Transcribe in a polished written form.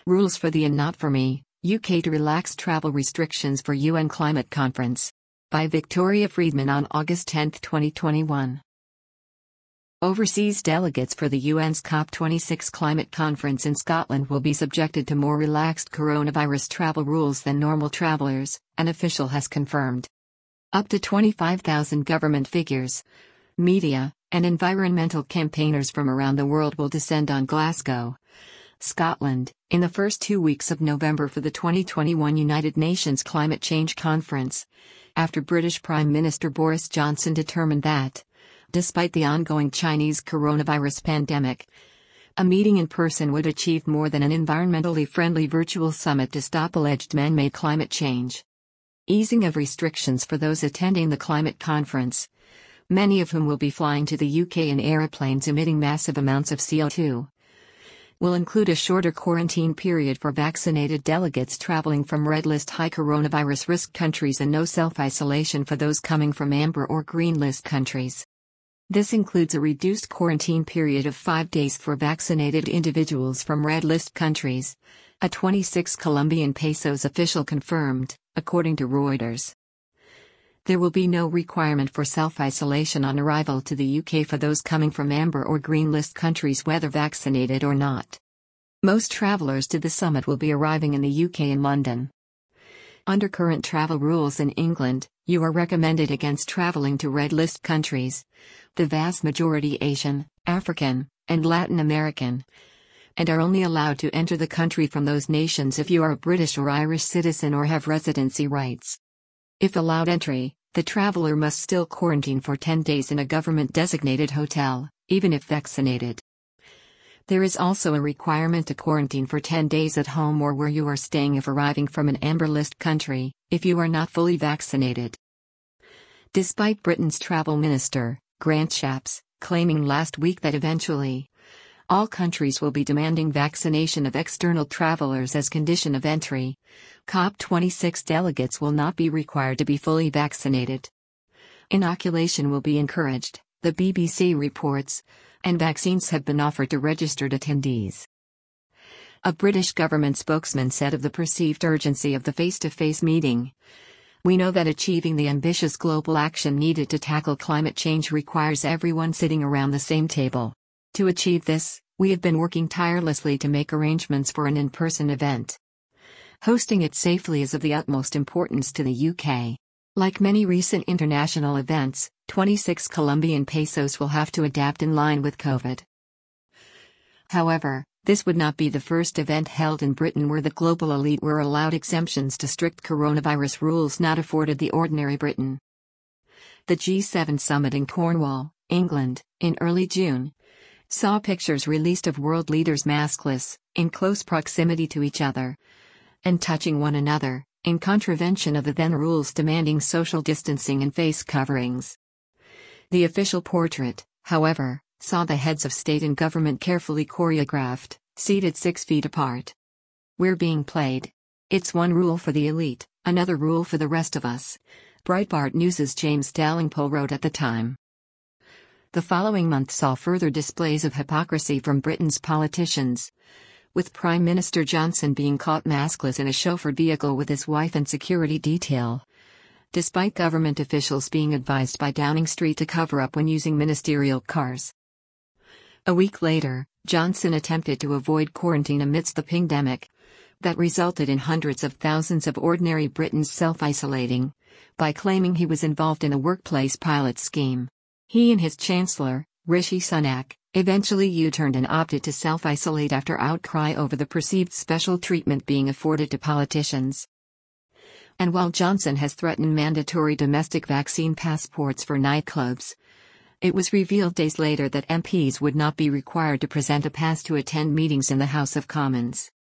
Rules for the and not for me, UK to relax travel restrictions for UN climate conference. By Victoria Friedman on August 10, 2021. Overseas delegates for the UN's COP26 climate conference in Scotland will be subjected to more relaxed coronavirus travel rules than normal travellers, an official has confirmed. Up to 25,000 government figures, media, and environmental campaigners from around the world will descend on Glasgow, Scotland, in the first 2 weeks of November for the 2021 United Nations Climate Change Conference, after British Prime Minister Boris Johnson determined that, despite the ongoing Chinese coronavirus pandemic, a meeting in person would achieve more than an environmentally friendly virtual summit to stop alleged man-made climate change. Easing of restrictions for those attending the climate conference, many of whom will be flying to the UK in aeroplanes emitting massive amounts of CO2, will include a shorter quarantine period for vaccinated delegates traveling from red list high coronavirus risk countries and no self-isolation for those coming from amber or green list countries. This includes a reduced quarantine period of 5 days for vaccinated individuals from red list countries, a 26 Colombian pesos official confirmed, according to Reuters. There will be no requirement for self-isolation on arrival to the UK for those coming from amber or green list countries whether vaccinated or not. Most travellers to the summit will be arriving in the UK and London. Under current travel rules in England, you are recommended against travelling to red list countries, the vast majority Asian, African, and Latin American, and are only allowed to enter the country from those nations if you are a British or Irish citizen or have residency rights. If allowed entry, the traveller must still quarantine for 10 days in a government-designated hotel, even if vaccinated. There is also a requirement to quarantine for 10 days at home or where you are staying if arriving from an amber list country, if you are not fully vaccinated. Despite Britain's travel minister, Grant Shapps, claiming last week that eventually, all countries will be demanding vaccination of external travellers as condition of entry, COP26 delegates will not be required to be fully vaccinated. Inoculation will be encouraged, the BBC reports, and vaccines have been offered to registered attendees. A British government spokesman said of the perceived urgency of the face-to-face meeting, "We know that achieving the ambitious global action needed to tackle climate change requires everyone sitting around the same table. To achieve this, we have been working tirelessly to make arrangements for an in-person event. Hosting it safely is of the utmost importance to the UK. Like many recent international events, 26 Colombian pesos will have to adapt in line with COVID. However, this would not be the first event held in Britain where the global elite were allowed exemptions to strict coronavirus rules not afforded the ordinary Briton. The G7 summit in Cornwall, England, in early June, saw pictures released of world leaders maskless, in close proximity to each other, and touching one another, in contravention of the then rules demanding social distancing and face coverings. The official portrait, however, saw the heads of state and government carefully choreographed, seated 6 feet apart. We're being played. It's one rule for the elite, another rule for the rest of us, Breitbart News' James Dalrymple wrote at the time. The following month saw further displays of hypocrisy from Britain's politicians, with Prime Minister Johnson being caught maskless in a chauffeured vehicle with his wife and security detail, despite government officials being advised by Downing Street to cover up when using ministerial cars. A week later, Johnson attempted to avoid quarantine amidst the pandemic that resulted in hundreds of thousands of ordinary Britons self-isolating, by claiming he was involved in a workplace pilot scheme. He and his Chancellor, Rishi Sunak, eventually U-turned and opted to self-isolate after outcry over the perceived special treatment being afforded to politicians. And while Johnson has threatened mandatory domestic vaccine passports for nightclubs, it was revealed days later that MPs would not be required to present a pass to attend meetings in the House of Commons.